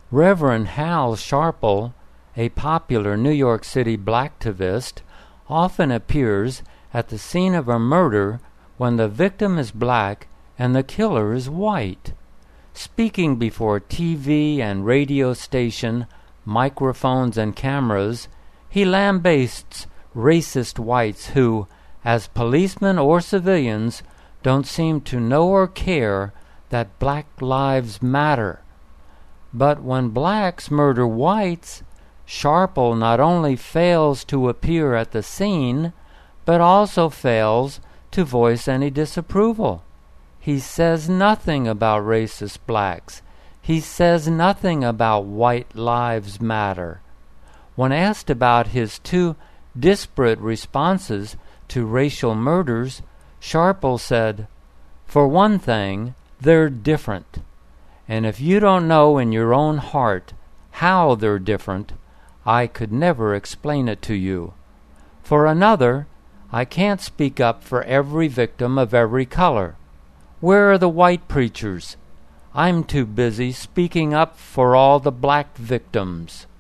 Reverend Hal Sharple, a popular New York City blacktivist, often appears at the scene of a murder when the victim is black and the killer is white. Speaking before TV and radio station, microphones and cameras, he lambasts racist whites who, as policemen or civilians, don't seem to know or care that black lives matter. But when blacks murder whites, Sharple not only fails to appear at the scene, but also fails to voice any disapproval. He says nothing about racist blacks. He says nothing about white lives matter. When asked about his two disparate responses to racial murders, Sharple said, "For one thing, they're different. And if you don't know in your own heart how they're different, I could never explain it to you. For another, I can't speak up for every victim of every color. Where are the white preachers? I'm too busy speaking up for all the black victims."